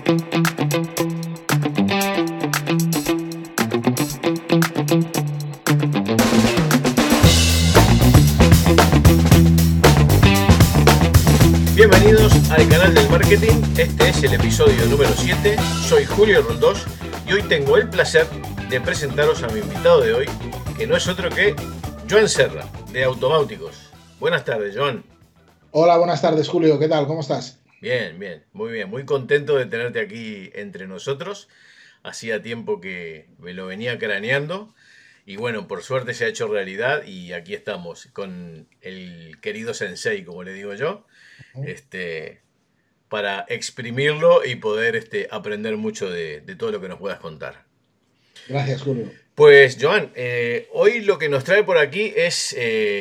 Bienvenidos al canal del marketing, este es el episodio número 7, soy Julio Rondós y hoy tengo el placer de presentaros a mi invitado de hoy, que no es otro que Joan Serra, de Automáuticos. Buenas tardes, Joan. Hola, buenas tardes, Julio, ¿qué tal? ¿Cómo estás? Bien, muy contento de tenerte aquí entre nosotros. Hacía tiempo que me lo venía craneando y bueno, por suerte se ha hecho realidad y aquí estamos con el querido Sensei, como le digo yo. Este, para exprimirlo y poder aprender mucho de todo lo que nos puedas contar. Gracias, Julio. Pues, Joan, hoy lo que nos trae por aquí es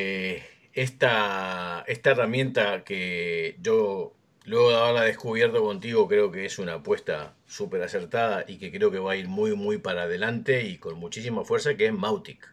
esta herramienta que yo, luego de haberla descubierto contigo, creo que es una apuesta súper acertada y que creo que va a ir muy para adelante y con muchísima fuerza, que es Mautic.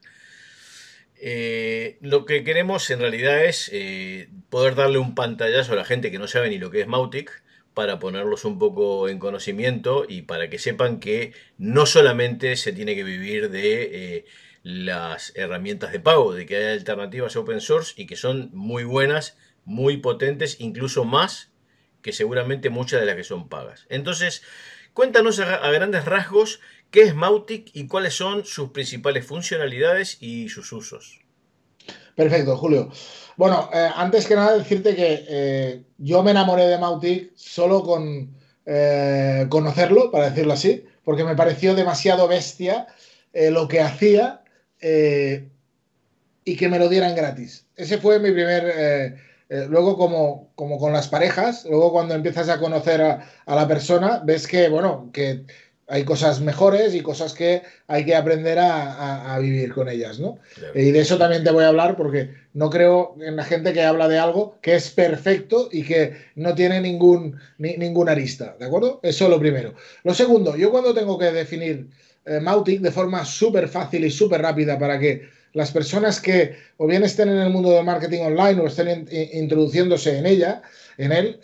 Lo que queremos en realidad es poder darle un pantallazo a la gente que no sabe ni lo que es Mautic para ponerlos un poco en conocimiento y para que sepan que no solamente se tiene que vivir de las herramientas de pago, de que hay alternativas open source y que son muy buenas, muy potentes, incluso más que seguramente muchas de las que son pagas. Entonces, cuéntanos a grandes rasgos qué es Mautic y cuáles son sus principales funcionalidades y sus usos. Perfecto, Julio. Bueno, antes que nada decirte que yo me enamoré de Mautic solo con conocerlo, para decirlo así, porque me pareció demasiado bestia lo que hacía eh, y que me lo dieran gratis. Ese fue mi primer... luego, como con las parejas, luego cuando empiezas a conocer a la persona, ves que, bueno, que hay cosas mejores y cosas que hay que aprender a vivir con ellas, ¿no? Claro. Y de eso también te voy a hablar porque no creo en la gente que habla de algo que es perfecto y que no tiene ninguna arista, ¿de acuerdo? Eso es lo primero. Lo segundo, yo cuando tengo que definir Mautic de forma súper fácil y súper rápida para que las personas que o bien estén en el mundo del marketing online o estén introduciéndose en él,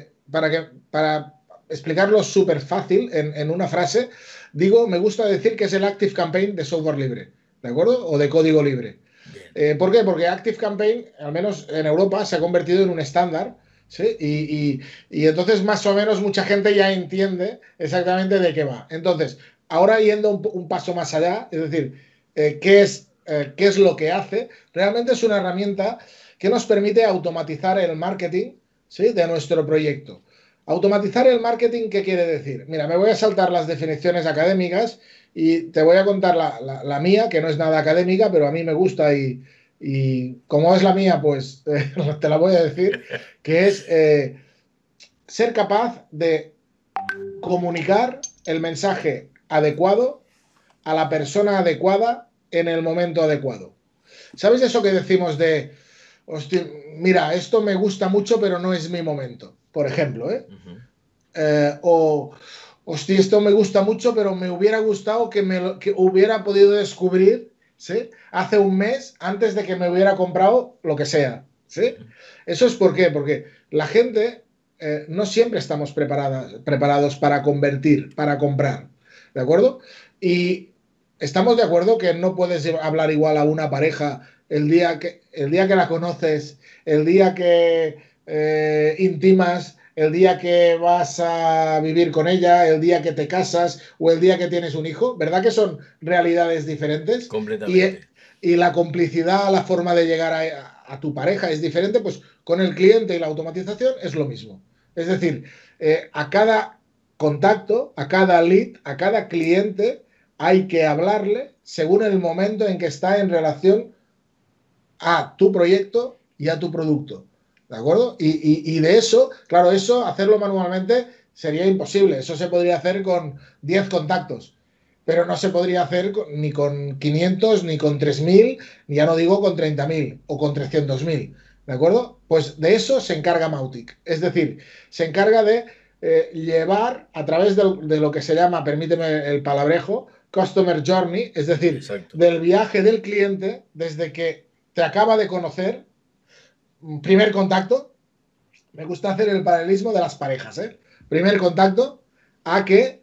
para explicarlo súper fácil en una frase, digo, me gusta decir que es el Active Campaign de software libre, ¿de acuerdo? O de código libre. Bien. ¿Por qué? Porque Active Campaign, al menos en Europa, se ha convertido en un estándar. ¿Sí? Y entonces más o menos mucha gente ya entiende exactamente de qué va. Entonces, ahora yendo un paso más allá, es decir, qué es lo que hace, realmente es una herramienta que nos permite automatizar el marketing, ¿sí? De nuestro proyecto. Automatizar el marketing, ¿qué quiere decir? Mira, me voy a saltar las definiciones académicas y te voy a contar la mía, que no es nada académica, pero a mí me gusta y como es la mía, pues te la voy a decir, que es ser capaz de comunicar el mensaje adecuado a la persona adecuada en el momento adecuado. ¿Sabes eso que decimos de, hostia, mira, esto me gusta mucho, pero no es mi momento? Por ejemplo, ¿eh? Ujú. O, hostia, esto me gusta mucho, pero me hubiera gustado que hubiera podido descubrir, ¿sí? Hace un mes antes de que me hubiera comprado lo que sea, ¿sí? ¿Eso es por qué? Porque la gente no siempre estamos preparados para convertir, para comprar, ¿de acuerdo? Y estamos de acuerdo que no puedes hablar igual a una pareja el día que la conoces, el día que intimas, el día que vas a vivir con ella, el día que te casas o el día que tienes un hijo. ¿Verdad que son realidades diferentes? Y, Completamente. y la complicidad, la forma de llegar a tu pareja es diferente, pues con el cliente y la automatización es lo mismo. Es decir, a cada contacto, a cada lead, a cada cliente hay que hablarle según el momento en que está en relación a tu proyecto y a tu producto. ¿De acuerdo? Y de eso, claro, eso hacerlo manualmente sería imposible. Eso se podría hacer con 10 contactos, pero no se podría hacer ni con 500, ni con 3000, ni ya no digo con 30.000 o con 300.000. ¿De acuerdo? Pues de eso se encarga Mautic. Es decir, se encarga de llevar a través de lo que se llama, permíteme el palabrejo, Customer Journey, es decir, Exacto. del viaje del cliente desde que te acaba de conocer, primer contacto, me gusta hacer el paralelismo de las parejas, ¿eh? Primer contacto a que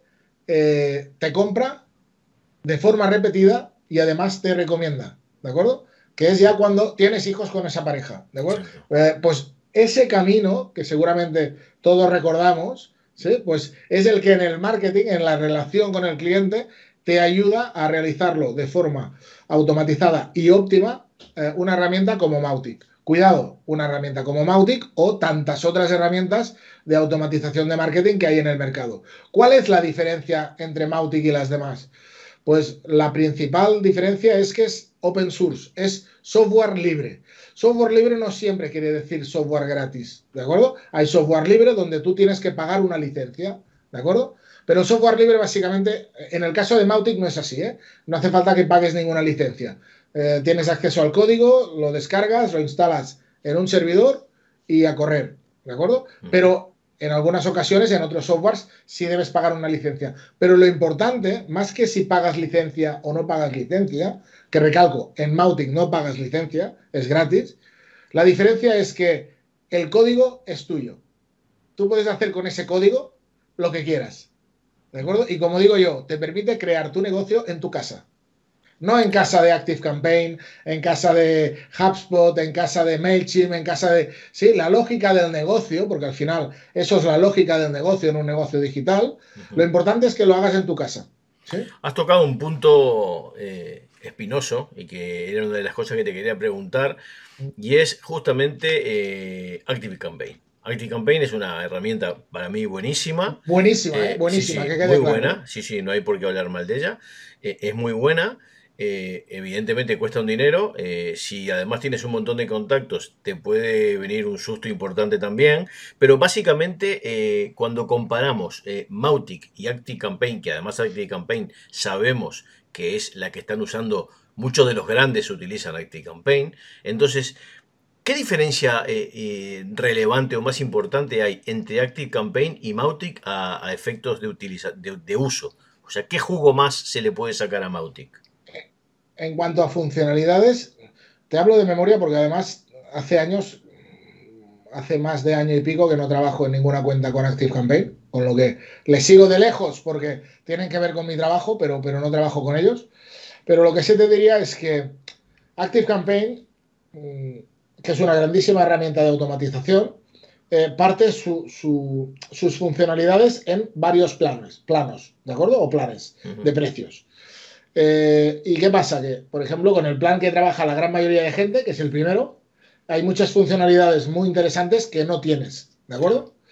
te compra de forma repetida y además te recomienda, ¿de acuerdo? Que es ya cuando tienes hijos con esa pareja, ¿de acuerdo? Exacto. Pues ese camino que seguramente todos recordamos, ¿sí? Pues es el que en el marketing, en la relación con el cliente, te ayuda a realizarlo de forma automatizada y óptima una herramienta como Mautic. Cuidado, una herramienta como Mautic o tantas otras herramientas de automatización de marketing que hay en el mercado. ¿Cuál es la diferencia entre Mautic y las demás? Pues la principal diferencia es que es open source, es software libre. Software libre no siempre quiere decir software gratis, ¿de acuerdo? Hay software libre donde tú tienes que pagar una licencia, ¿de acuerdo? Pero software libre básicamente, en el caso de Mautic no es así, ¿eh? No hace falta que pagues ninguna licencia. Tienes acceso al código, lo descargas, lo instalas en un servidor y a correr, ¿de acuerdo? Pero en algunas ocasiones, en otros softwares, sí debes pagar una licencia. Pero lo importante, más que si pagas licencia o no pagas licencia, que recalco, en Mautic no pagas licencia, es gratis, la diferencia es que el código es tuyo. Tú puedes hacer con ese código lo que quieras, ¿de acuerdo? Y como digo yo, te permite crear tu negocio en tu casa. No en Claro. casa de ActiveCampaign, en casa de HubSpot, en casa de MailChimp, en casa de... Sí, la lógica del negocio, porque al final eso es la lógica del negocio en un negocio digital. Lo importante es que lo hagas en tu casa. ¿Sí? Has tocado un punto espinoso y que era una de las cosas que te quería preguntar, y es justamente ActiveCampaign. ActiveCampaign es una herramienta para mí buenísima. Buenísima, ¿eh? Sí, Buenísima, sí, que muy quede claro, ¿eh? buena. Sí, sí, no hay por qué hablar mal de ella. Es muy buena. Evidentemente cuesta un dinero. Si además tienes un montón de contactos, te puede venir un susto importante también. Pero básicamente, cuando comparamos Mautic y ActiveCampaign, que además ActiveCampaign sabemos que es la que están usando, muchos de los grandes utilizan ActiveCampaign. Entonces, ¿qué diferencia relevante o más importante hay entre ActiveCampaign y Mautic a efectos de uso? O sea, ¿qué jugo más se le puede sacar a Mautic? En cuanto a funcionalidades, te hablo de memoria porque además hace años, hace más de año y pico que no trabajo en ninguna cuenta con ActiveCampaign, con lo que les sigo de lejos porque tienen que ver con mi trabajo, pero no trabajo con ellos. Pero lo que sí te diría es que ActiveCampaign, que es una grandísima herramienta de automatización, parte sus funcionalidades en varios planos, ¿de acuerdo? O planes Ujú. de precios. ¿Y qué pasa? Que, por ejemplo, con el plan que trabaja la gran mayoría de gente, que es el primero, hay muchas funcionalidades muy interesantes que no tienes, ¿de Claro. acuerdo?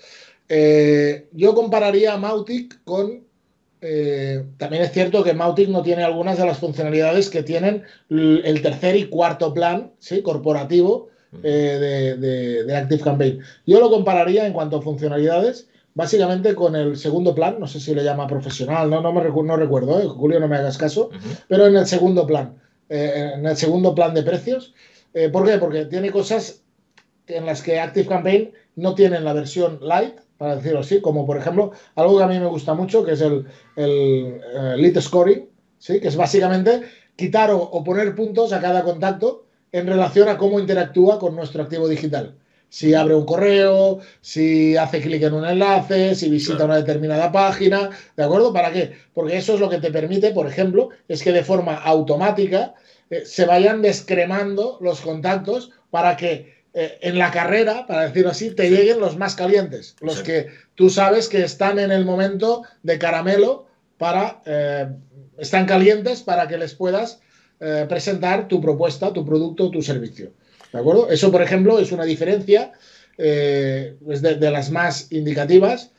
Yo compararía a Mautic con... también es cierto que Mautic no tiene algunas de las funcionalidades que tienen el tercer y cuarto plan, ¿sí? Corporativo Ujú. de ActiveCampaign. Yo lo compararía en cuanto a funcionalidades, básicamente con el segundo plan, no sé si le llama profesional, no recuerdo, Julio, no me hagas caso, Ujú. pero en el segundo plan de precios. ¿Por qué? Porque tiene cosas en las que ActiveCampaign no tienen la versión light, para decirlo así, como por ejemplo, algo que a mí me gusta mucho, que es el lead scoring, ¿sí? Que es básicamente quitar o poner puntos a cada contacto en relación a cómo interactúa con nuestro activo digital. Si Ujú. abre un correo, si hace clic en un enlace, si visita Claro. una determinada página, ¿de acuerdo? ¿Para qué? Porque eso es lo que te permite, por ejemplo, es que de forma automática se vayan descremando los contactos para que en la carrera, para decirlo así, te Exacto. lleguen los más calientes, los Exacto. que tú sabes que están en el momento de caramelo están calientes para que les puedas presentar tu propuesta, tu producto, tu servicio. ¿De acuerdo? Eso, por ejemplo, es una diferencia, es de las más indicativas.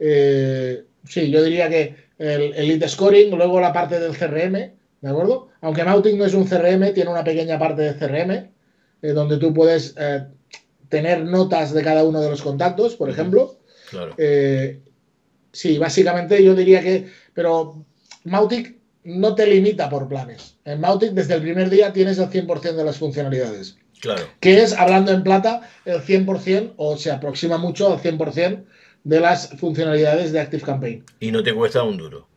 Sí, yo diría que el lead scoring, luego la parte del CRM, ¿de acuerdo? Aunque Mautic no es un CRM, tiene una pequeña parte de CRM, donde tú puedes tener notas de cada uno de los contactos, por Ujú. ejemplo. Claro. Eh, sí, básicamente yo diría que, pero Mautic no te limita por planes. En Mautic desde el primer día tienes el 100% de las funcionalidades, Claro. que es, hablando en plata, el 100% o se aproxima mucho al 100% de las funcionalidades de ActiveCampaign. Y no te cuesta un duro.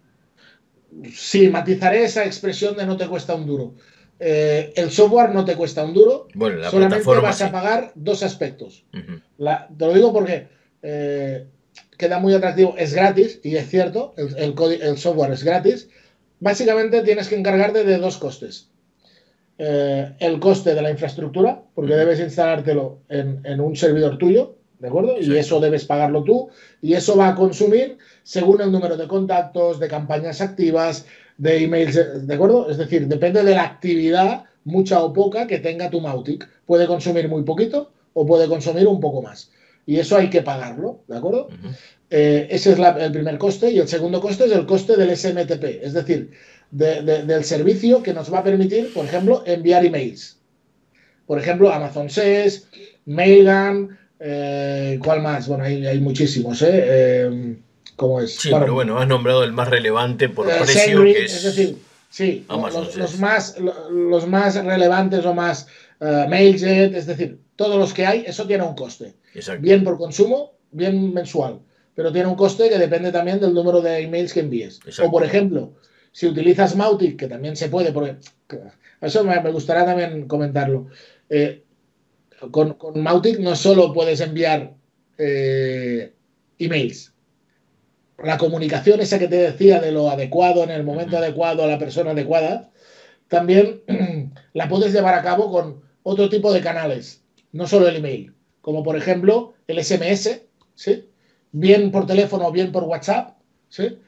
Sí, matizaré esa expresión de no te cuesta un duro. El software no te cuesta un duro, Bueno, la solamente plataforma vas a sí. pagar dos aspectos. Ujú. Te lo digo porque eh, queda muy atractivo, es gratis, y es cierto, el software es gratis. Básicamente tienes que encargarte de dos costes. El coste de la infraestructura, porque debes instalártelo en un servidor tuyo, ¿de acuerdo? Exacto. Y eso debes pagarlo tú, y eso va a consumir según el número de contactos, de campañas activas, de emails, ¿de acuerdo? Es decir, depende de la actividad, mucha o poca, que tenga tu Mautic. Puede consumir muy poquito o puede consumir un poco más. Y eso hay que pagarlo, ¿de acuerdo? Ese es el primer coste, y el segundo coste es el coste del SMTP, es decir, del servicio que nos va a permitir, por ejemplo, enviar emails. Por ejemplo, Amazon SES, Mailgun, ¿cuál más? Bueno, hay muchísimos, ¿cómo es? Sí, pero bueno, has nombrado el más relevante por precio, que SendGrid, es es decir, sí, Amazon los más relevantes o más MailJet, es decir, todos los que hay, eso tiene un coste. Exacto. Bien por consumo, bien mensual, pero tiene un coste que depende también del número de emails que envíes. O Exacto. por ejemplo, si utilizas Mautic, que también se puede, porque eso me gustaría también comentarlo. Eh, con Mautic no solo puedes enviar emails, la comunicación esa que te decía de lo adecuado en el momento adecuado a la persona adecuada, también la puedes llevar a cabo con otro tipo de canales, no solo el email, como por ejemplo el SMS, ¿sí? Bien por teléfono, bien por WhatsApp, ¿sí?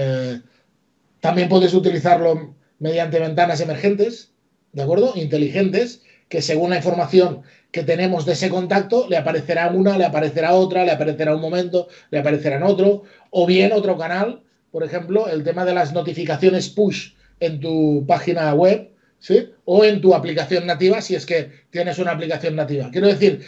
También puedes utilizarlo mediante ventanas emergentes, ¿de acuerdo? Inteligentes, que según la información que tenemos de ese contacto, le aparecerá una, le aparecerá otra, le aparecerá un momento, le aparecerá en otro, o bien otro canal, por ejemplo, el tema de las notificaciones push en tu página web, ¿sí? O en tu aplicación nativa, si es que tienes una aplicación nativa. Quiero decir,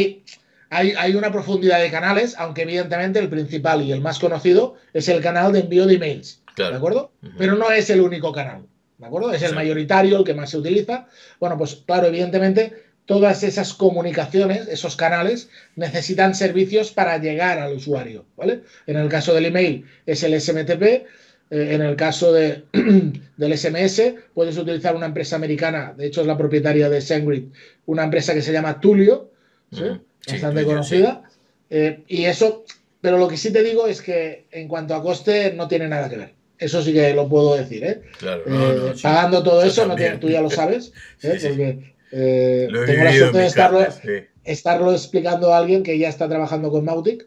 hay una profundidad de canales, aunque evidentemente el principal y el más conocido es el canal de envío de emails, ¿de Claro. acuerdo? Pero no es el único canal, ¿de acuerdo? Es el Exacto. mayoritario, el que más se utiliza. Bueno, pues claro, evidentemente todas esas comunicaciones, esos canales, necesitan servicios para llegar al usuario, ¿vale? En el caso del email es el SMTP, en el caso del SMS puedes utilizar una empresa americana, de hecho es la propietaria de SendGrid, una empresa que se llama Tulio, ¿sí? Sí, Bastante Twilio, sí. conocida, y eso, pero lo que sí te digo es que en cuanto a coste no tiene nada que ver. Eso sí que lo puedo decir, ¿eh? Claro, no, sí. Pagando todo Yo eso, no tiene, también. tú ya lo sabes, Sí, sí. porque Lo he tengo la vivido en suerte de mis carnes, sí. estarlo explicando a alguien que ya está trabajando con Mautic.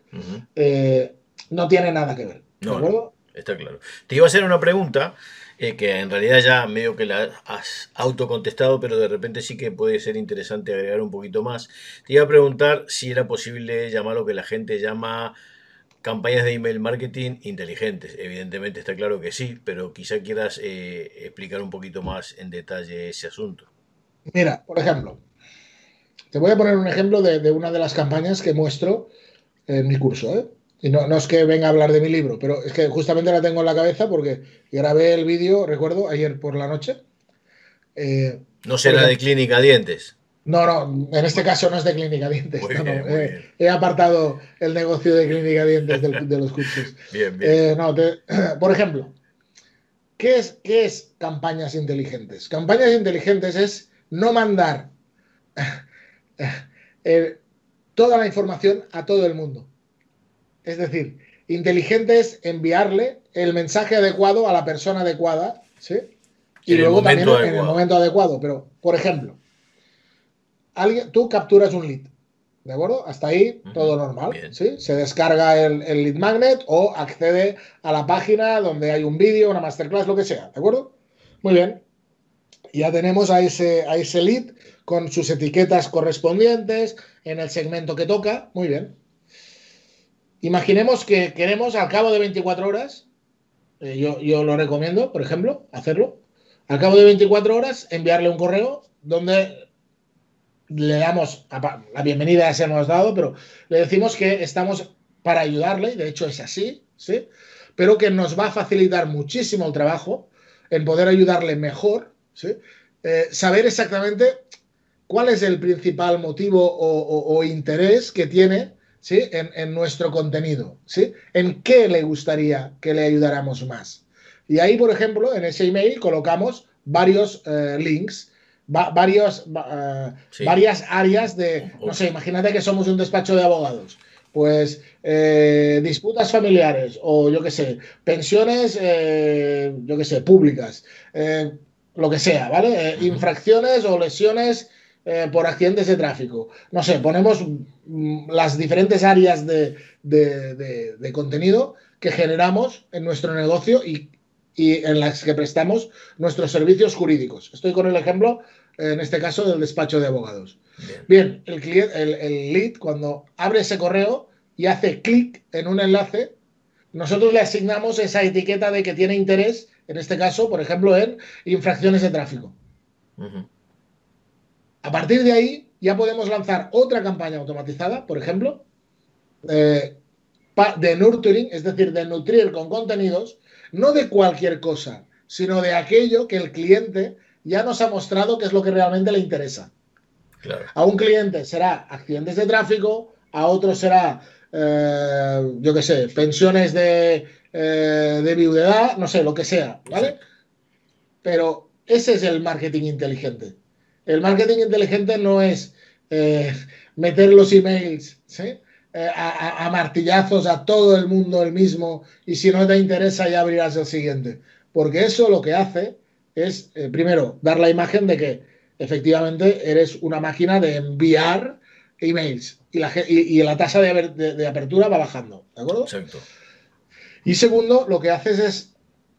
No tiene nada que ver, ¿de No, no, acuerdo? está claro. Te iba a hacer una pregunta que en realidad ya medio que la has autocontestado, pero de repente sí que puede ser interesante agregar un poquito más. Te iba a preguntar si era posible llamar lo que la gente llama campañas de email marketing inteligentes. Evidentemente está claro que sí, pero quizá quieras explicar un poquito más en detalle ese asunto. Mira, por ejemplo, te voy a poner un ejemplo de una de las campañas que muestro en mi curso, ¿eh? Y no es que venga a hablar de mi libro, pero es que justamente la tengo en la cabeza porque grabé el vídeo, recuerdo, ayer por la noche. Eh, No por será de ejemplo, clínica dientes. no, en este Bueno, caso no es de clínica dientes, muy bien, muy bien. he apartado el negocio de clínica dientes de los cursos. Bien, bien. No, por ejemplo, qué es campañas inteligentes? Campañas inteligentes es no mandar eh, toda la información a todo el mundo. Es decir, inteligente es enviarle el mensaje adecuado a la persona adecuada, ¿sí? Y En el luego también momento en el adecuado. momento adecuado. Pero, por ejemplo, tú capturas un lead, ¿de acuerdo? Hasta ahí Ujú. todo normal, Bien. ¿sí? Se descarga el lead magnet o accede a la página donde hay un vídeo, una masterclass, lo que sea, ¿de acuerdo? Muy bien. Ya tenemos a ese lead con sus etiquetas correspondientes en el segmento que toca. Muy bien. Imaginemos que queremos al cabo de 24 horas, yo lo recomiendo, por ejemplo, hacerlo, al cabo de 24 horas enviarle un correo donde le damos la bienvenida, ya se hemos dado, pero le decimos que estamos para ayudarle, de hecho es así, ¿sí? Pero que nos va a facilitar muchísimo el trabajo en poder ayudarle mejor, ¿sí? Saber exactamente cuál es el principal motivo o interés que tiene, ¿sí? En nuestro contenido, ¿sí? En qué le gustaría que le ayudáramos más. Y ahí, por ejemplo, en ese email colocamos varios links, Sí. varias áreas de, no sé, imagínate que somos un despacho de abogados. Pues disputas familiares o yo qué sé, pensiones, yo qué sé, públicas, lo que sea, ¿vale? Ujú. Infracciones o lesiones por accidentes de tráfico. No sé, ponemos las diferentes áreas de contenido que generamos en nuestro negocio y en las que prestamos nuestros servicios jurídicos. Estoy con el ejemplo, en este caso, del despacho de abogados. Bien. Bien, el cliente, el lead, cuando abre ese correo y hace clic en un enlace, nosotros le asignamos esa etiqueta de que tiene interés, en este caso, por ejemplo, en infracciones de tráfico. Ujú. A partir de ahí, ya podemos lanzar otra campaña automatizada, por ejemplo, eh, de nurturing, es decir, de nutrir con contenidos, no de cualquier cosa, sino de aquello que el cliente ya nos ha mostrado que es lo que realmente le interesa. Claro. A un cliente será accidentes de tráfico, a otro será, yo qué sé, pensiones de viudedad, no sé, lo que sea, ¿vale? Exacto. Pero ese es el marketing inteligente. El marketing inteligente no es meter los emails, ¿sí? A martillazos a todo el mundo el mismo y si no te interesa ya abrirás el siguiente. Porque eso lo que hace es, primero, dar la imagen de que efectivamente eres una máquina de enviar emails y la tasa de apertura va bajando, ¿de acuerdo? Exacto. Y segundo, lo que haces es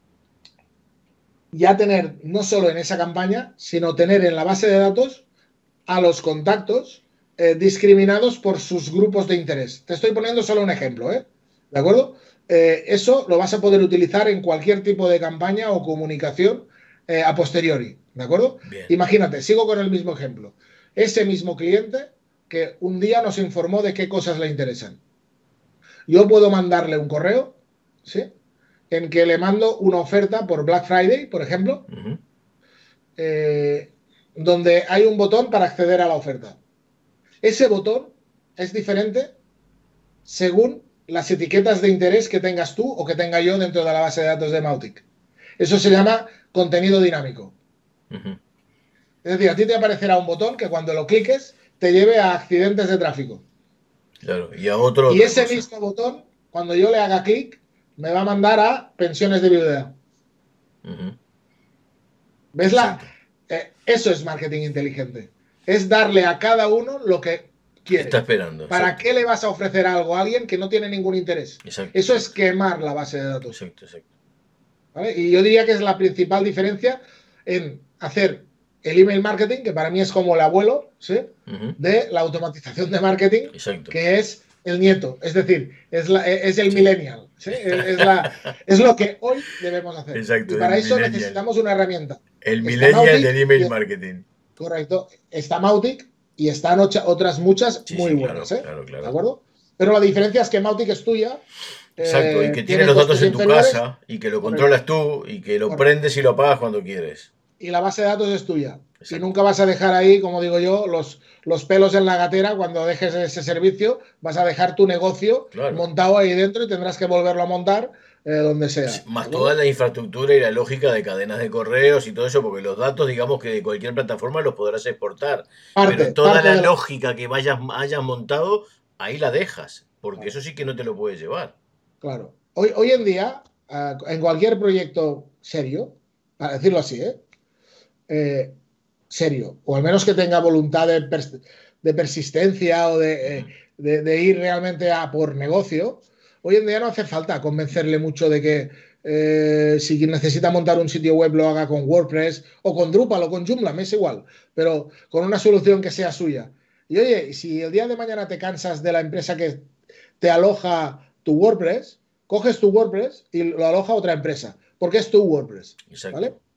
ya tener, no solo en esa campaña, sino tener en la base de datos a los contactos discriminados por sus grupos de interés. Te estoy poniendo solo un ejemplo, ¿eh? ¿De acuerdo? Eso lo vas a poder utilizar en cualquier tipo de campaña o comunicación a posteriori, ¿de acuerdo? Bien. Imagínate, sigo con el mismo ejemplo. Ese mismo cliente que un día nos informó de qué cosas le interesan. Yo puedo mandarle un correo, ¿sí? En que le mando una oferta por Black Friday, por ejemplo, Ujú. eh, donde hay un botón para acceder a la oferta. Ese botón es diferente según las etiquetas de interés que tengas tú o que tenga yo dentro de la base de datos de Mautic. Eso se llama contenido dinámico. Ujú. Es decir, a ti te aparecerá un botón que cuando lo cliques te lleve a accidentes de tráfico. Claro. Y a otro Y otra ese cosa. mismo botón, cuando yo le haga clic, me va a mandar a pensiones de viudedad. Ujú. ¿Ves la? Exacto. Eso es marketing inteligente. Es darle a cada uno lo que Está quiere. esperando. ¿Para Exacto. qué le vas a ofrecer algo a alguien que no tiene ningún interés? Exacto, Eso es exacto. quemar la base de datos. Exacto, exacto. ¿Vale? Y yo diría que es la principal diferencia en hacer el email marketing, que para mí es como el abuelo, ¿sí? Ujú. De la automatización de marketing, Exacto. que es el nieto, es decir, es el Sí. millennial, ¿sí? Es lo que hoy debemos hacer. Exacto, Y el para eso millennial. necesitamos una herramienta. El Está millennial del Mautic email y marketing. correcto, está Mautic y están otras muchas Sí, muy sí, buenas, claro, ¿eh? claro, ¿De claro. acuerdo? Pero la diferencia es que Mautic es tuya, Exacto, y que tiene tiene los datos costes en tu inferiores, casa y que lo correcto, controlas tú y que lo correcto. prendes y lo apagas cuando quieres. Y la base de datos es tuya. Y Exacto. nunca vas a dejar ahí, como digo yo, los pelos en la gatera cuando dejes ese servicio. Vas a dejar tu negocio Claro. montado ahí dentro y tendrás que volverlo a montar donde sea. ¿De Más toda acuerdo? la infraestructura y la lógica de cadenas de correos y todo eso, porque los datos, digamos que de cualquier plataforma los podrás exportar. Pero toda Parte la de la. lógica que hayas montado, ahí la dejas. Porque Claro, eso sí que no te lo puedes llevar. claro. Hoy en día, en cualquier proyecto serio, para decirlo así, eh, serio, o al menos que tenga voluntad de persistencia o Ujú. de ir realmente a por negocio, hoy en día no hace falta convencerle mucho de que si necesita montar un sitio web lo haga con WordPress o con Drupal o con Joomla, me es igual, pero con una solución que sea suya. Y oye, si el día de mañana te cansas de la empresa que te aloja tu WordPress, coges tu WordPress y lo aloja otra empresa, porque es tu WordPress, ¿vale? Exacto.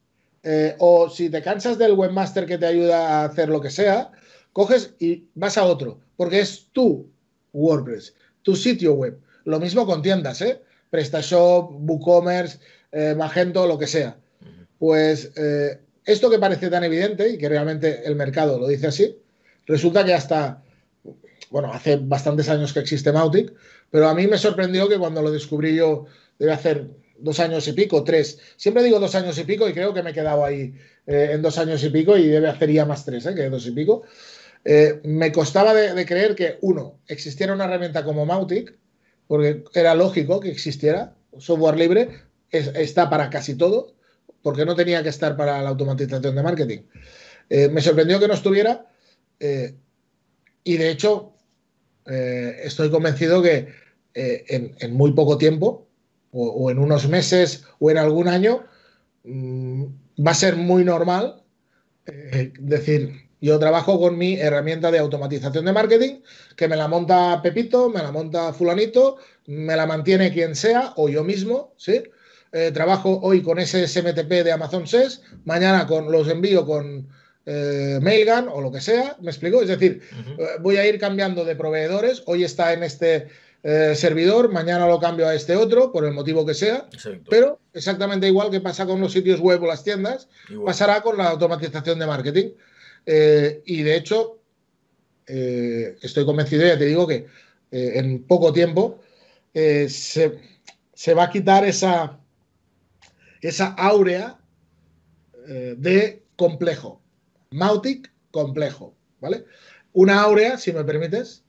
O si te cansas del webmaster que te ayuda a hacer lo que sea, coges y vas a otro, porque es tu WordPress, tu sitio web. Lo mismo con tiendas, ¿eh? PrestaShop, WooCommerce, Magento, lo que sea. Ujú. Pues esto que parece tan evidente y que realmente el mercado lo dice así, resulta que hasta, bueno, hace bastantes años que existe Mautic, pero a mí me sorprendió que cuando lo descubrí yo, debe hacer 2 años y pico, tres. Siempre digo 2 años y pico y creo que me he quedado ahí en 2 años y pico y debe hacer ya más tres, que 2 y pico. Me costaba de creer que, uno, existiera una herramienta como Mautic porque era lógico que existiera. Software libre está para casi todo, porque no tenía que estar para la automatización de marketing. Me sorprendió que no estuviera eh, y de hecho estoy convencido que en muy poco tiempo o en unos meses o en algún año mmm, va a ser muy normal decir, yo trabajo con mi herramienta de automatización de marketing, que me la monta Pepito, me la monta fulanito, me la mantiene quien sea, o yo mismo, ¿sí? Trabajo hoy con ese SMTP de Amazon SES, mañana los envío con Mailgun o lo que sea, ¿me explico? Es decir, voy a ir cambiando de proveedores, hoy está en este servidor, mañana lo cambio a este otro, por el motivo que sea, Exacto. pero exactamente igual que pasa con los sitios web o las tiendas, Igual. pasará con la automatización de marketing. Y de hecho, estoy convencido, ya te digo, que en poco tiempo se va a quitar esa áurea de complejo. Mautic, complejo, ¿vale? Una áurea, si me permites,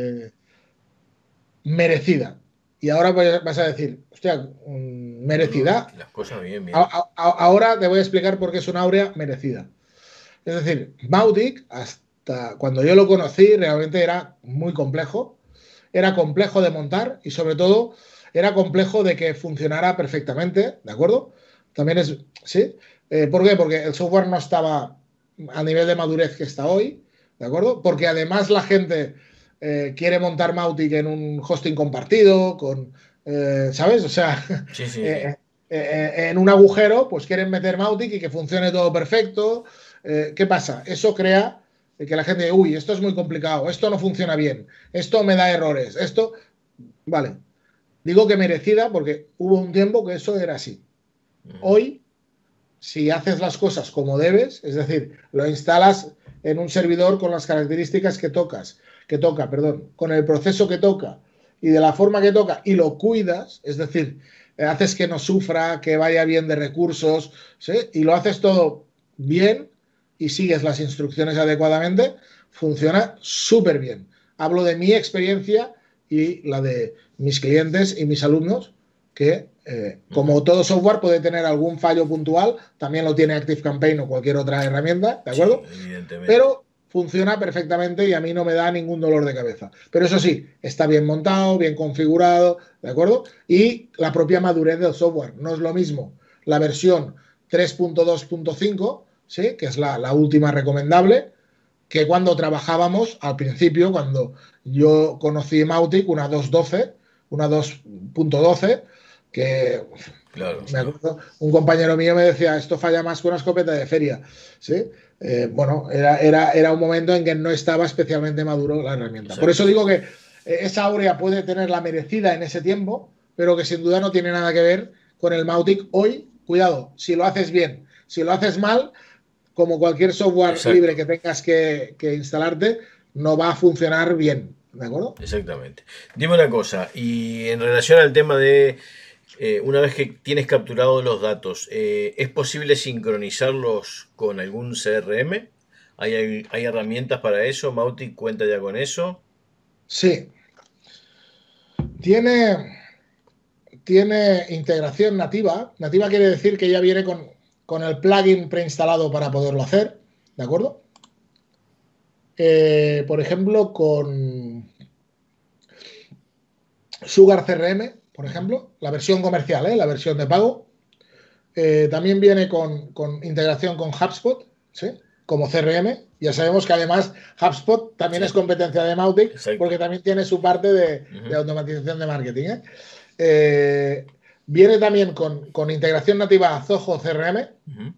merecida. Y ahora vas a decir, hostia, No, no, merecida. las cosas bien, bien. Ahora te voy a explicar por qué es una áurea merecida. Es decir, Mautic, hasta cuando yo lo conocí, realmente era muy complejo. Era complejo de montar y sobre todo era complejo de que funcionara perfectamente, ¿de acuerdo? También es, ¿sí? ¿Por qué? Porque el software no estaba a nivel de madurez que está hoy, ¿de acuerdo? Porque además la gente quiere montar Mautic en un hosting compartido, ¿sabes? O sea, Sí, sí, sí. eh, en un agujero, pues quieren meter Mautic y que funcione todo perfecto. ¿Qué pasa? Eso crea que la gente, uy, esto es muy complicado, esto no funciona bien, esto me da errores, esto, vale. Digo que merecida porque hubo un tiempo que eso era así. Hoy, si haces las cosas como debes, es decir, lo instalas en un servidor con las características que toca, perdón, con el proceso que toca y de la forma que toca y lo cuidas, es decir, haces que no sufra, que vaya bien de recursos, ¿sí? Y lo haces todo bien y sigues las instrucciones adecuadamente, funciona súper bien. Hablo de mi experiencia y la de mis clientes y mis alumnos, que como todo software puede tener algún fallo puntual, también lo tiene ActiveCampaign o cualquier otra herramienta, ¿de Sí, acuerdo? evidentemente. Pero funciona perfectamente y a mí no me da ningún dolor de cabeza. Pero eso sí, está bien montado, bien configurado, ¿de acuerdo? Y la propia madurez del software. No es lo mismo la versión 3.2.5, ¿sí? Que es la última recomendable, que cuando trabajábamos al principio, cuando yo conocí Mautic, una 2.12, que Claro, me acuerdo, un compañero mío me decía, esto falla más que una escopeta de feria, ¿sí? Bueno, era un momento en que no estaba especialmente maduro la herramienta. Por exacto, eso digo exacto. que esa áurea puede tener la merecida en ese tiempo, pero que sin duda no tiene nada que ver con el Mautic hoy. Cuidado, si lo haces bien, si lo haces mal, como cualquier software libre Exacto, que tengas que instalarte, no va a funcionar bien, ¿de acuerdo? exactamente. Dime una cosa, y en relación al tema de una vez que tienes capturados los datos, ¿es posible sincronizarlos con algún CRM? ¿Hay herramientas para eso? ¿Mautic cuenta ya con eso? Sí, tiene, tiene integración nativa. Nativa quiere decir que ya viene con el plugin preinstalado para poderlo hacer, ¿de acuerdo? Por ejemplo, con Sugar CRM, por Ujú. ejemplo, la versión comercial, la versión de pago. También viene con integración con HubSpot, ¿sí? Como CRM. Ya sabemos que además HubSpot también es Sí, competencia de Mautic exacto. porque también tiene su parte de Ujú, automatización de marketing. Eh, Viene también con integración nativa a Zoho CRM ujú.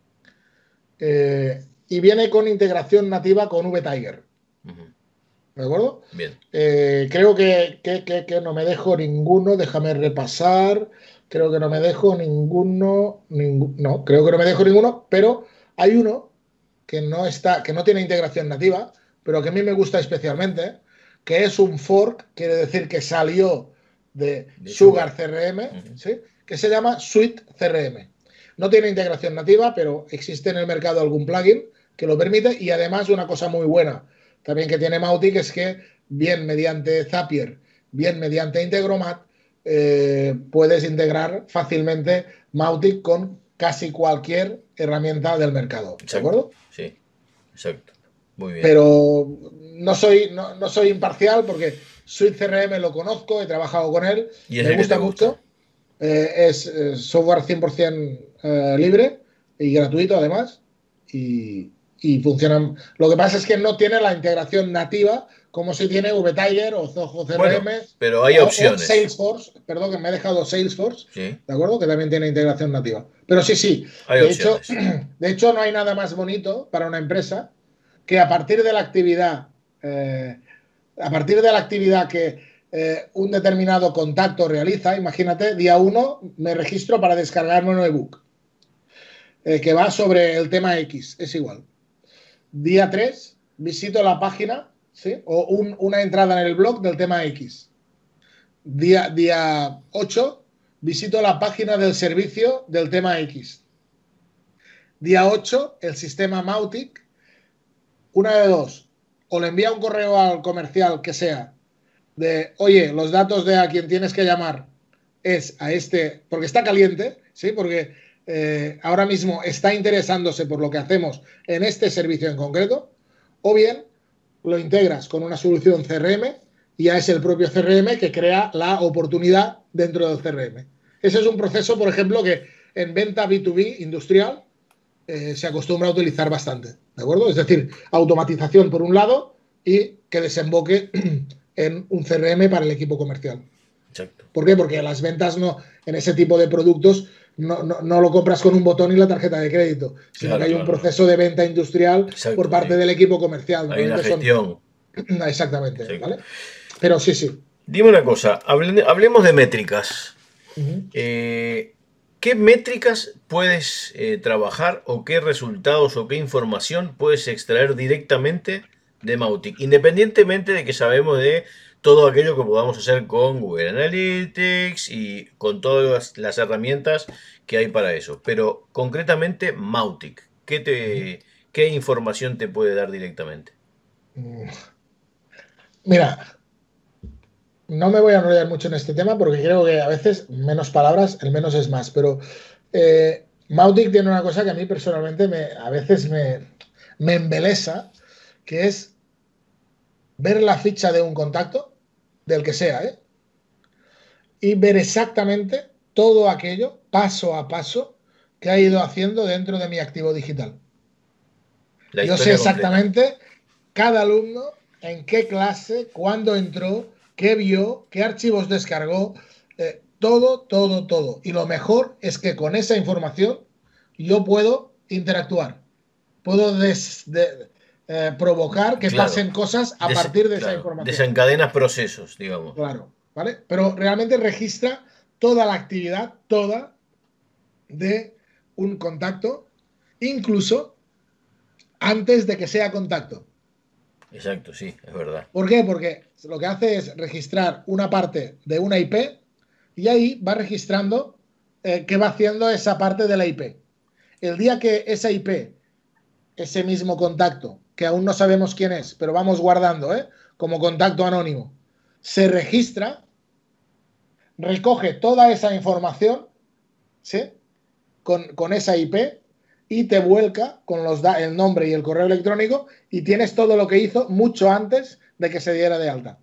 y viene con integración nativa con VTiger. Ujú. ¿De acuerdo? Bien. Creo que no me dejo ninguno, déjame repasar. Creo que no me dejo ninguno, no, creo que no me dejo ninguno, pero hay uno que no está, que no tiene integración nativa, pero que a mí me gusta especialmente, que es un fork, quiere decir que salió de De Sugar Sugar. CRM, Ujú. ¿sí? Que se llama Suite CRM. No tiene integración nativa, pero existe en el mercado algún plugin que lo permite y además una cosa muy buena también que tiene Mautic es que bien mediante Zapier bien mediante Integromat, puedes integrar fácilmente Mautic con casi cualquier herramienta del mercado, ¿de Exacto, acuerdo? sí, exacto. Muy bien. Pero no soy imparcial porque Suite CRM lo conozco, he trabajado con él, ¿Y es me el que te gusta gusta? mucho. Es software 100% libre y gratuito además. Y funcionan. Lo que pasa es que no tiene la integración nativa como si tiene VTiger o Zoho Bueno, CRM pero hay o opciones. Salesforce. Perdón, que me he dejado Salesforce, Sí, ¿de acuerdo? Que también tiene integración nativa. Pero sí, sí. hay opciones. De hecho, no hay nada más bonito para una empresa que a partir de la actividad eh, a partir de la actividad que un determinado contacto realiza, imagínate, día uno me registro para descargarme un ebook que va sobre el tema X, es igual. Día 3 visito la página, ¿sí? O una entrada en el blog del tema X. Día 8 visito la página del servicio del tema X. Día 8 el sistema Mautic, una de dos, o le envía un correo al comercial que sea de, oye, los datos de a quien tienes que llamar es a este, porque está caliente, ¿sí? Porque ahora mismo está interesándose por lo que hacemos en este servicio en concreto, o bien lo integras con una solución CRM y ya es el propio CRM que crea la oportunidad dentro del CRM. Ese es un proceso, por ejemplo, que en venta B2B industrial se acostumbra a utilizar bastante, ¿de acuerdo? Es decir, automatización por un lado y que desemboque en un CRM para el equipo comercial. Exacto. ¿Por qué? Porque las ventas no, en ese tipo de productos no lo compras con un botón y la tarjeta de crédito, sino que Claro, hay un claro, no. proceso de venta industrial por Exacto, parte del equipo comercial. hay una Normalmente son gestión. exactamente, Exacto. ¿vale? Pero sí, sí. Dime una cosa, hablemos de métricas. Uh -huh. Eh, ¿Qué métricas puedes trabajar o qué resultados o qué información puedes extraer directamente de Mautic? Independientemente de que sabemos de todo aquello que podamos hacer con Google Analytics y con todas las herramientas que hay para eso. Pero concretamente Mautic, ¿qué información te puede dar directamente? Uh -huh. Mira, no me voy a enrollar mucho en este tema porque creo que a veces menos palabras, el menos es más, pero Mautic tiene una cosa que a mí personalmente a veces me embelesa, que es ver la ficha de un contacto, del que sea, ¿eh? Y ver exactamente todo aquello, paso a paso, que ha ido haciendo dentro de mi activo digital. La Yo sé historia completa. exactamente cada alumno en qué clase, cuándo entró, qué vio, qué archivos descargó, todo, todo, todo. Y lo mejor es que con esa información yo puedo interactuar, puedo provocar que Claro, pasen cosas a partir de esa claro, información. desencadenas procesos, digamos. Claro, ¿vale? Pero realmente registra toda la actividad, toda de un contacto, incluso antes de que sea contacto. Exacto, sí, es verdad. ¿Por qué? Porque lo que hace es registrar una parte de una IP y ahí va registrando qué va haciendo esa parte de la IP. El día que esa IP, ese mismo contacto, que aún no sabemos quién es, pero vamos guardando como contacto anónimo, se registra, recoge toda esa información, ¿sí? Con esa IP y te vuelca con el nombre y el correo electrónico y tienes todo lo que hizo mucho antes de que se diera de alta.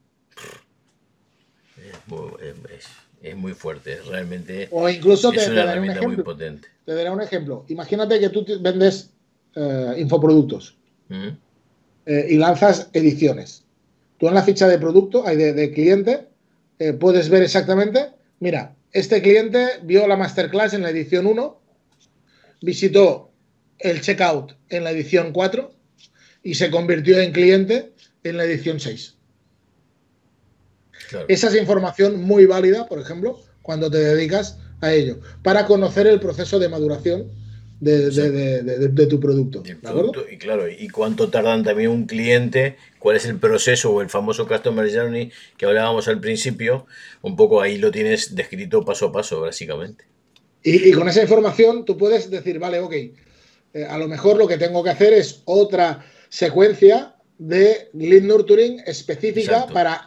Es muy fuerte, realmente O incluso es te una daré un herramienta muy ejemplo. potente. Te daré un ejemplo. Imagínate que tú vendes infoproductos ¿Mm? y lanzas ediciones. Tú en la ficha de producto, hay de cliente, puedes ver exactamente, mira, este cliente vio la masterclass en la edición uno, visitó el checkout en la edición 4 y se convirtió en cliente en la edición 6. Claro, Esa es información muy válida, por ejemplo, cuando te dedicas a ello, para conocer el proceso de maduración exacto. de tu producto. Del ¿De acuerdo? producto y claro, y cuánto tardan también un cliente, cuál es el proceso o el famoso Customer Journey que hablábamos al principio, un poco ahí lo tienes descrito paso a paso, básicamente. Y con esa información tú puedes decir, vale, ok, a lo mejor lo que tengo que hacer es otra secuencia de lead nurturing específica Exacto.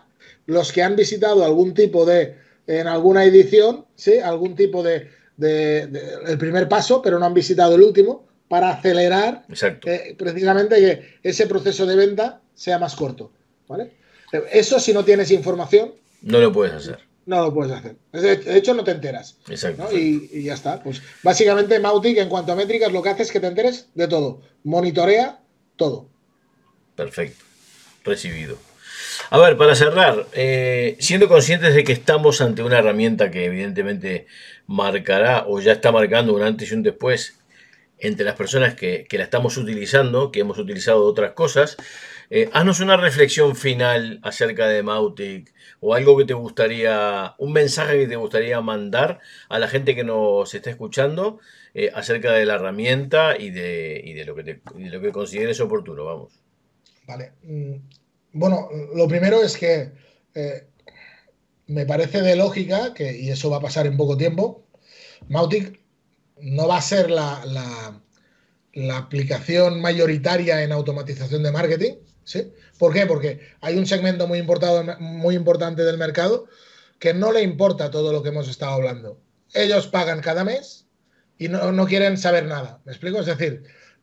los que han visitado algún tipo en alguna edición, ¿sí? Algún tipo el primer paso, pero no han visitado el último, para acelerar precisamente que ese proceso de venta sea más corto, ¿vale? Eso si no tienes información, no lo puedes hacer. No lo puedes hacer. De hecho, no te enteras. Exacto. ¿no? Y ya está. Pues básicamente Mautic, en cuanto a métricas, lo que hace es que te enteres de todo. Monitorea todo. Perfecto. Recibido. A ver, para cerrar, siendo conscientes de que estamos ante una herramienta que evidentemente marcará o ya está marcando un antes y un después entre las personas que la estamos utilizando, que hemos utilizado otras cosas, haznos una reflexión final acerca de Mautic o algo que te gustaría, un mensaje que te gustaría mandar a la gente que nos está escuchando acerca de la herramienta y de lo que consideres oportuno, vamos. Vale. Bueno, lo primero es que me parece de lógica, y eso va a pasar en poco tiempo, Mautic no va a ser la aplicación mayoritaria en automatización de marketing, ¿sí? ¿Por qué? Porque hay un segmento muy importante del mercado que no le importa todo lo que hemos estado hablando. Ellos pagan cada mes y no quieren saber nada. ¿Me explico? Es decir,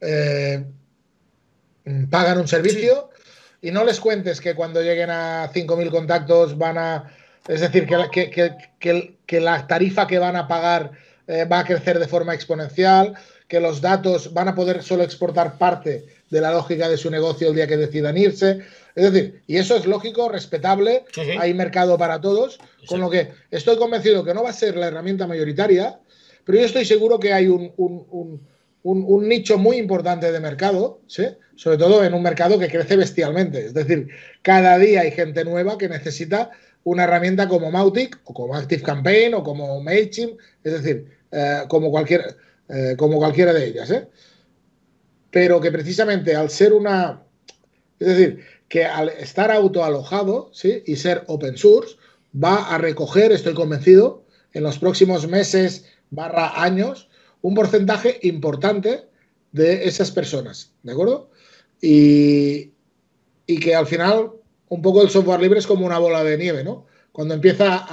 pagan un servicio y no les cuentes que cuando lleguen a 5.000 contactos van a... Es decir, que la tarifa que van a pagar va a crecer de forma exponencial, que los datos van a poder solo exportar parte de la lógica de su negocio el día que decidan irse. Es decir, y eso es lógico, respetable, hay mercado para todos, con lo que estoy convencido que no va a ser la herramienta mayoritaria, pero yo estoy seguro que hay un nicho muy importante de mercado, ¿sí? Sobre todo en un mercado que crece bestialmente. Es decir, cada día hay gente nueva que necesita una herramienta como Mautic o como ActiveCampaign o como MailChimp, es decir, como cualquiera de ellas. Pero que precisamente al ser es decir, que al estar autoalojado, ¿sí? Y ser open source, va a recoger, estoy convencido, en los próximos meses / años, un porcentaje importante de esas personas, ¿de acuerdo? Y que al final un poco el software libre es como una bola de nieve, ¿no? Cuando empieza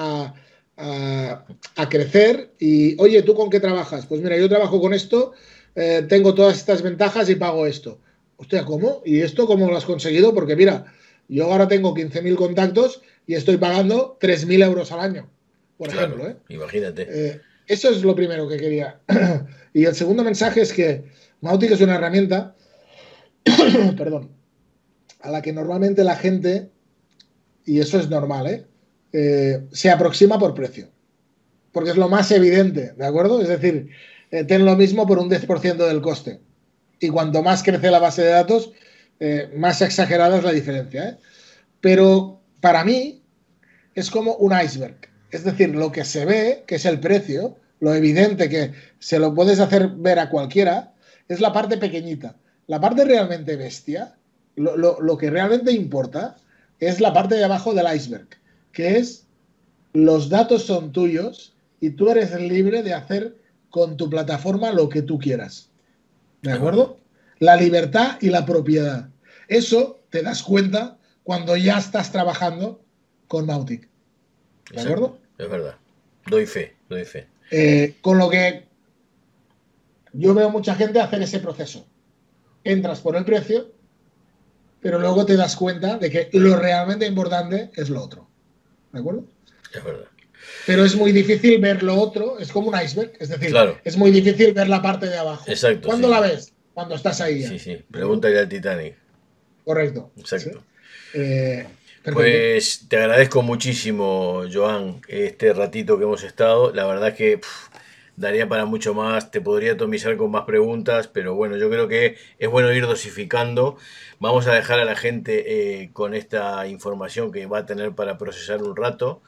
a crecer y, oye, ¿tú con qué trabajas? Pues mira, yo trabajo con esto, tengo todas estas ventajas y pago esto. Hostia, ¿cómo? ¿Y esto cómo lo has conseguido? Porque mira, yo ahora tengo 15.000 contactos y estoy pagando 3.000 euros al año, por ejemplo. Imagínate. Eso es lo primero que quería. Y el segundo mensaje es que Mautic es una herramienta, perdón, a la que normalmente la gente, y eso es normal, se aproxima por precio. Porque es lo más evidente, ¿de acuerdo? Es decir, ten lo mismo por un 10% del coste. Y cuanto más crece la base de datos, más exagerada es la diferencia. Pero para mí es como un iceberg. Es decir, lo que se ve, que es el precio, lo evidente que se lo puedes hacer ver a cualquiera, es la parte pequeñita. La parte realmente bestia, lo que realmente importa, es la parte de abajo del iceberg, que es los datos son tuyos y tú eres libre de hacer con tu plataforma lo que tú quieras. ¿De acuerdo? La libertad y la propiedad. Eso te das cuenta cuando ya estás trabajando con Mautic. ¿De acuerdo? Es verdad. Doy fe. Con lo que yo veo mucha gente hacer ese proceso. Entras por el precio, pero luego te das cuenta de que lo realmente importante es lo otro. ¿De acuerdo? Es verdad. Pero es muy difícil ver lo otro, es como un iceberg, es decir, es muy difícil ver la parte de abajo. Exacto. ¿Cuándo la ves? Cuando estás ahí. Sí. Pregúntale al Titanic. Correcto. Exacto. ¿Sí? Pues te agradezco muchísimo, Joan, este ratito que hemos estado. La verdad que daría para mucho más, te podría atomizar con más preguntas, pero bueno, yo creo que es bueno ir dosificando. Vamos a dejar a la gente con esta información que va a tener para procesar un rato.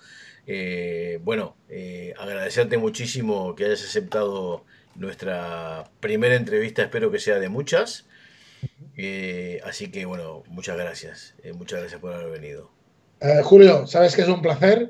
Agradecerte muchísimo que hayas aceptado nuestra primera entrevista, espero que sea de muchas. Así que bueno, muchas gracias por haber venido. Julio, sabes que es un placer.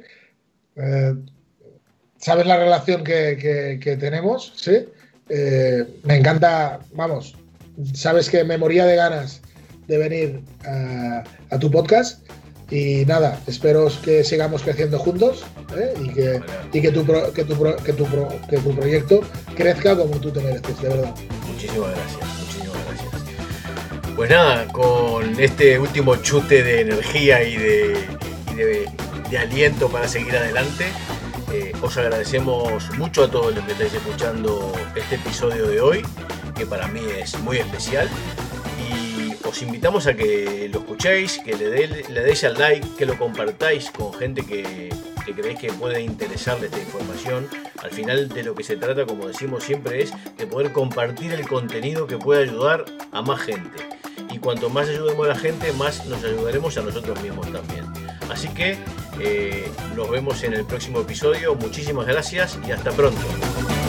Sabes la relación que tenemos, ¿sí? Me encanta, vamos, sabes que me moría de ganas de venir a tu podcast Y nada, espero que sigamos creciendo juntos, ¿eh? Y que tu proyecto crezca como tú te mereces, de verdad. Muchísimas gracias, muchísimas gracias. Pues nada, con este último chute de energía y de aliento para seguir adelante, os agradecemos mucho a todos los que estáis escuchando este episodio de hoy, que para mí es muy especial. Y os invitamos a que lo escuchéis, que le deis al like, que lo compartáis con gente que creéis que puede interesarle esta información. Al final de lo que se trata, como decimos siempre, es de poder compartir el contenido que pueda ayudar a más gente. Y cuanto más ayudemos a la gente, más nos ayudaremos a nosotros mismos también. Así que nos vemos en el próximo episodio. Muchísimas gracias y hasta pronto.